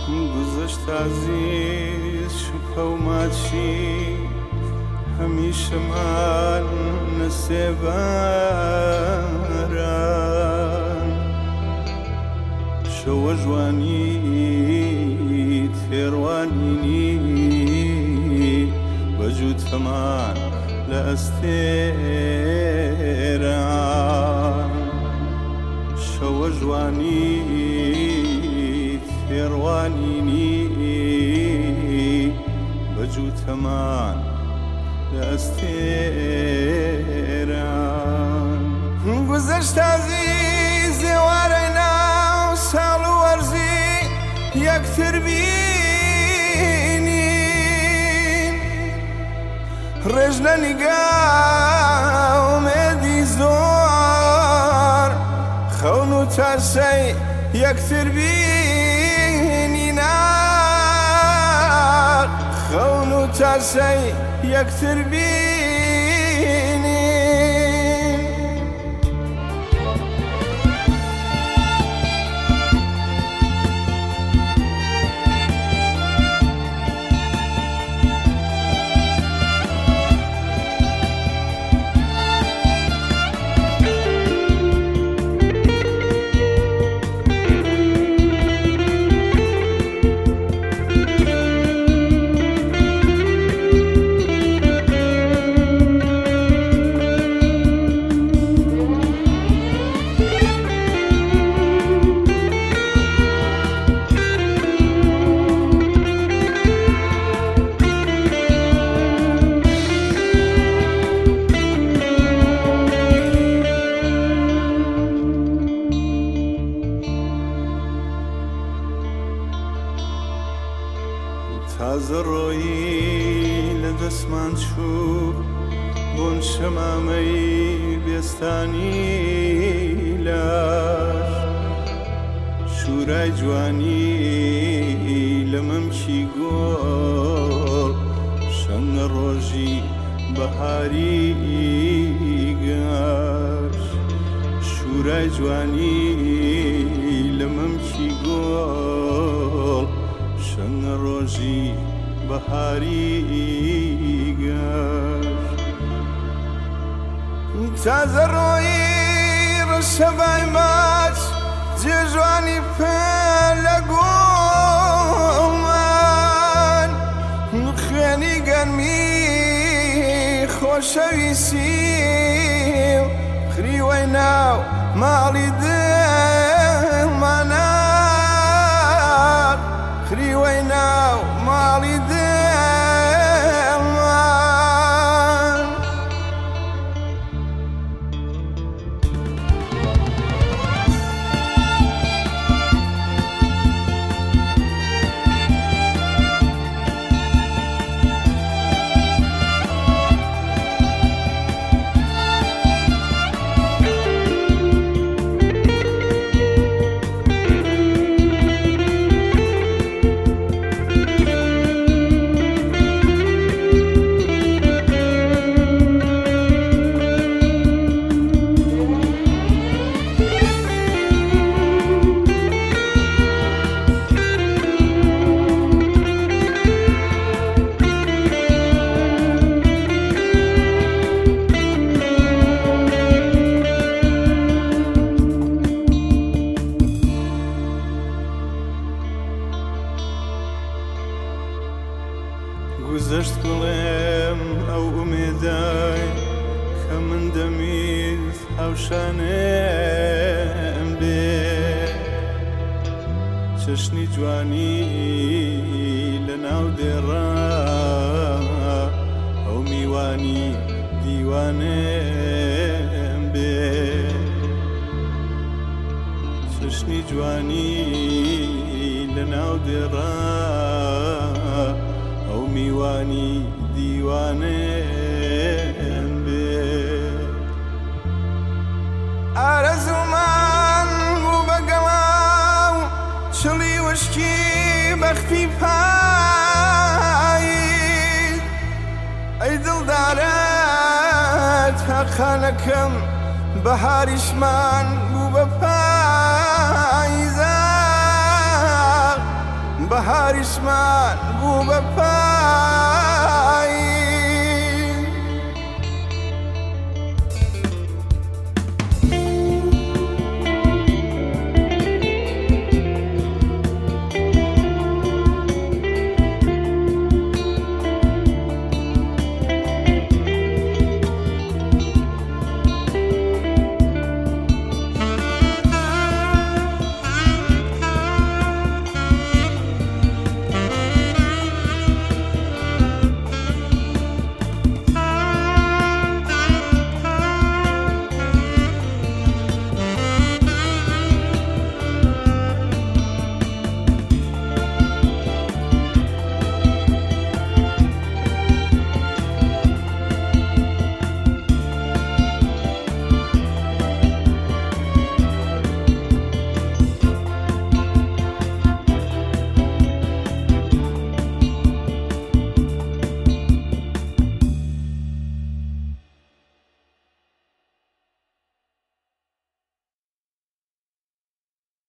گذشت عزیز شپە و ماچی هەمیشەمان نەسێباران شەوە جوانی تێڕوانینی بەجووتەمان لە ئەستێران شەوە جوانی تێڕوانینی بەجووتەمان لە ئەستێران گوزەشت عەزیز ئێوارەی ناو ساڵ و وەرزی یەکتر بینین ڕێژ لە نیگاو مێدی زۆر خەون و تاسەی یەکتر بینین خەون و تاسەی یەکتر بینین تازە ڕۆیی لە دەستمان چوو بۆن شەمامەی بێستانی لاش شورای جوانی لە مەمکی گۆڵ شەنگە ڕۆژی بەهاری گەش شورای جوانی لە مەمکی گۆڵ شەنگە ڕۆژی بەهاری گەشت تازە ڕۆیی ڕەشەبای ماچ جێژوانی پێ لە گۆڵمان خوێنی گەرمی خۆشەویستی و خریوەی ناو ماڵی دڵمانە خریوەی ناو ماڵی دڵمان گوزەشت گوڵێم ئەو ئومێدای کە من دەمید هاوشانێم بێ چەشنی جوانی لە ناو دێڕا ئەو میوانی دیوانێم بێ چەشنی جوانی لە ناو دێڕا ئەو میوانی دیوانێم بێ ئارەزومان بوو بەگەڵاو چڵی وشکی بەختی پایید ئەی دڵدارە تاقانەکەم بەهاریشمان بوو بە پاییزە بەهاریسمان بوو بە پای